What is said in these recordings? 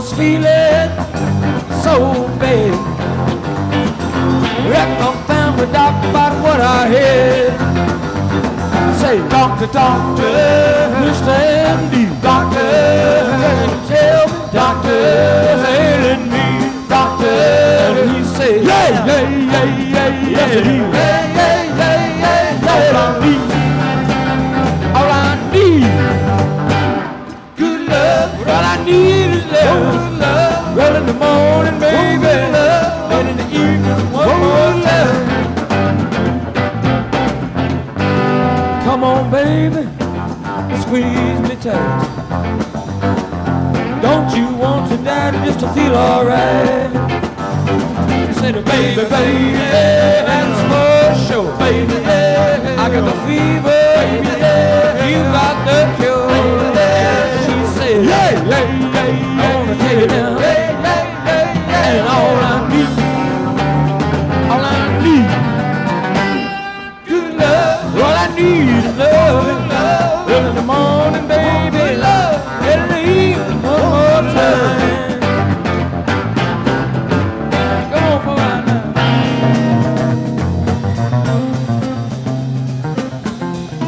was feeling so bad. Reckon I found the doctor about what I had. Say, doctor, doctor, Mr. MD, doctor, can you tell me, doctor, what's ailing me, doctor? And he said, yeah, yeah, yeah, yeah, yes, he, yeah, yeah, yeah, yeah, all I need, all I need, good love, all I need is love, good love, well in the morning, baby, and in the evening, one more time. Come on, baby, squeeze me tight. Don't you want to die just to feel alright? Said, baby, baby, that's for sure. Baby, I got the fever, baby, you got the cure. She said, yeah, yeah, yeah, I wanna take it down, and all I need, good love, all I need is love, love in the morning, baby, love, and in the evening, one more time. Come on for right now.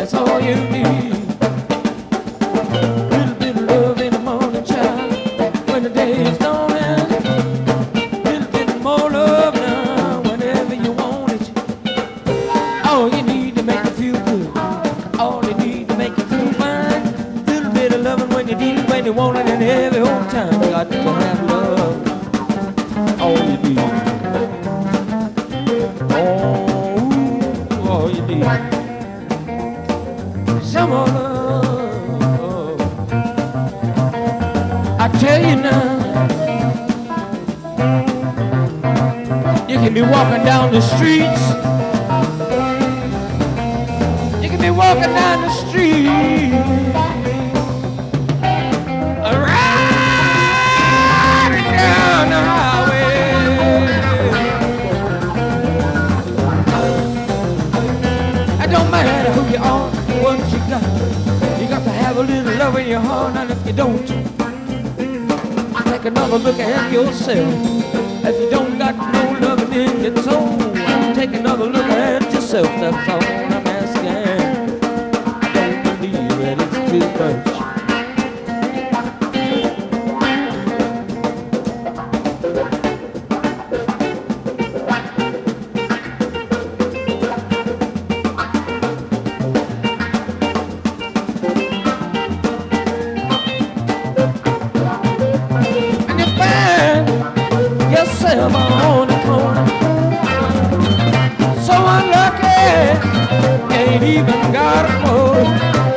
That's all you need. Little bit of love in the morning, child, when the day is dawning. Little bit more love now, whenever you want it. All you need to make you feel good. All you need to make you feel fine. Little bit of loving when you need it, when you want it, and every whole time. You got to have love. All you need. Oh, all you need. Some more love. I tell you now, you can be walking down the streets. You can be walking down the street, riding down the highway. It don't matter who you are, what you got. You got to have a little love in your heart, and if you don't, take another look at yourself. If you don't got no loving in your soul, take another look at yourself. That's all I'm asking. I don't believe that it's too much. And you find yourself on the corner, so unlucky, ain't even got a phone.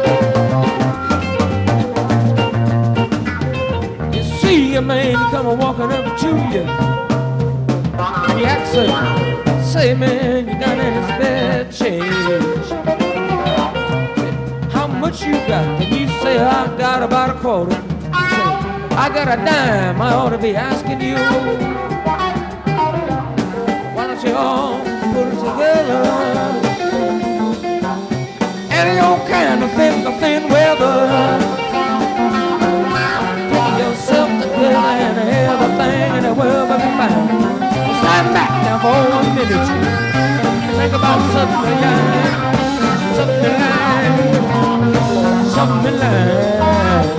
You see a man come walking up to you, and you ask him, say, man, you got any spare change? How much you got? And you say, I got about a quarter. You say, I got a dime, I ought to be asking you. Why don't you all put it together? Any old kind of thin weather. Get yourself together and everything in the world will be fine. Stand back now for 1 minute. Think about something like, something like, something like.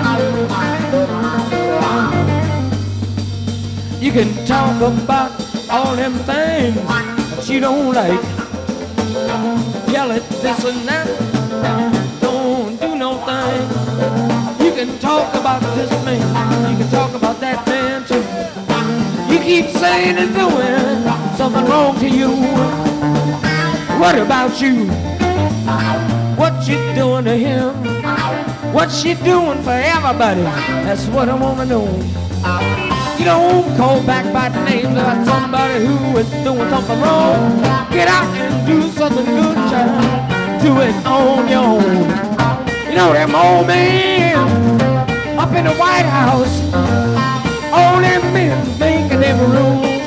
You can talk about all them things that you don't like. Yell at this and that, don't do no thing. You can talk about this man, you can talk about that man too. You keep saying he's doing something wrong to you. What about you? What you doing to him? What she doing for everybody? That's what I wanna know. You don't call back by the names about somebody who is doing something wrong. Get out and do something good, child. Do it on your own. You know them old men up in the White House, all them men making them rules.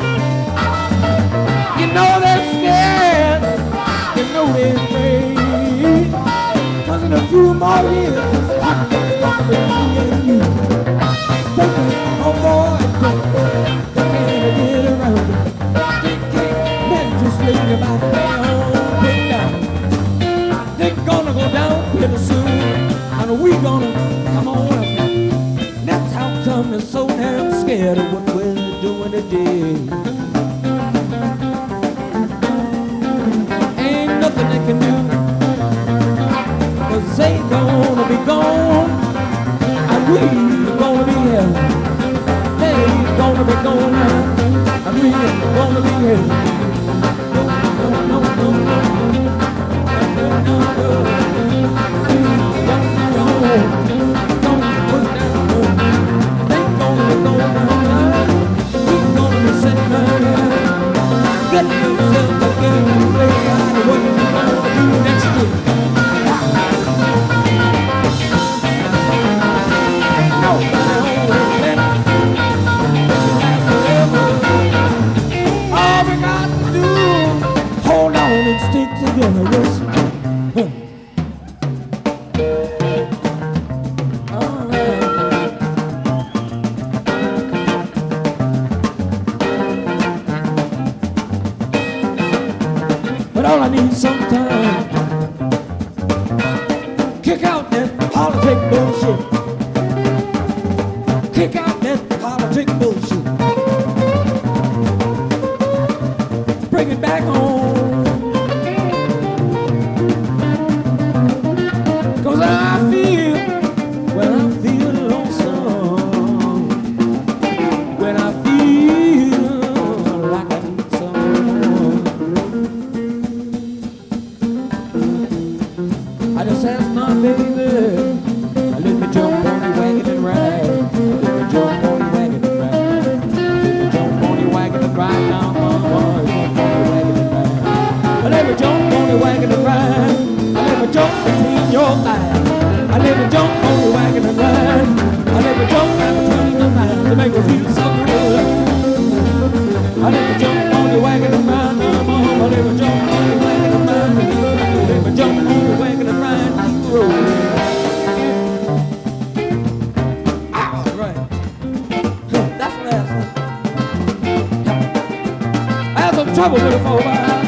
You know they're scared, you know they're afraid. 'Cause in a few more years, it's gonna be me and you. Oh boy, they can't get around it. They can't legislate about their own put down. They're gonna go down pretty soon, and we're gonna come on up. That's how come they're so damn scared of what we're doing today. Ain't nothing they can do, 'cause they gonna be gone, and we're gonna be here. Gonna be gone now, and we're gonna be here. No, no, no, no, no, no, no, no. Don't put down, they gonna be gone now. We're gonna be sitting there. politic bullshit. Kick out that politic bullshit. Bring it back home. 'Cause I feel, when I feel lonesome, when I feel like I need someone, I just ask my baby, let me jump on the wagon and ride. Let me jump on the wagon and ride. Let me jump on the wagon and ride down my boy. Let me jump on the wagon and ride. Let me jump between your thighs. I let me jump on the wagon and ride. I let me jump right between your thighs to make me feel so good. I let me jump on the wagon and ride. I let me jump on the wagon and ride. Let me jump on the wagon and ride down the road. All right. That's what I have. I had some trouble with it for a while.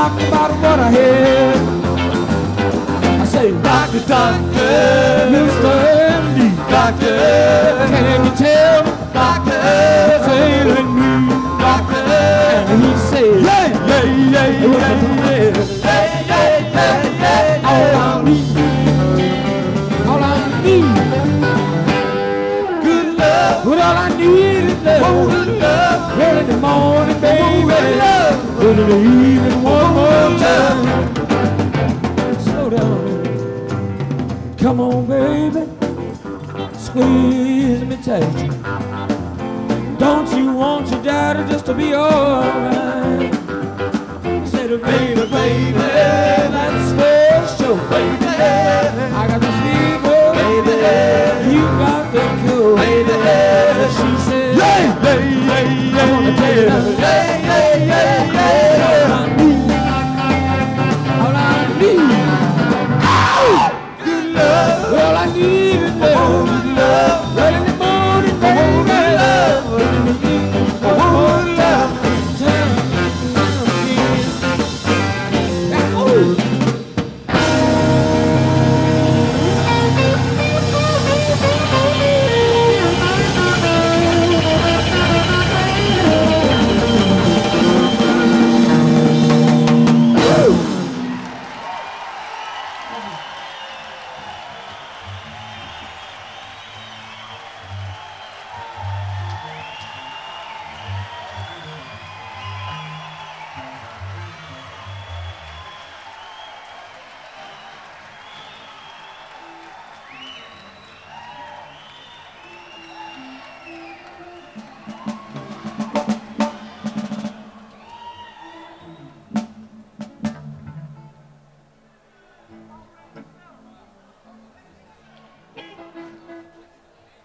talk about what I hear. I say, doctor, doctor, Mr. MD, doctor, can you tell me, doctor, what's ailing me, doctor? And he said, yeah, yeah, yeah, yeah, yeah. All I need, all I need, good love. But all I need is love, good love. Early in the morning, baby, love. Early in the evening, one more time. Slow down, baby. Come on, baby, squeeze me tight. Don't you want your daddy just to be alright?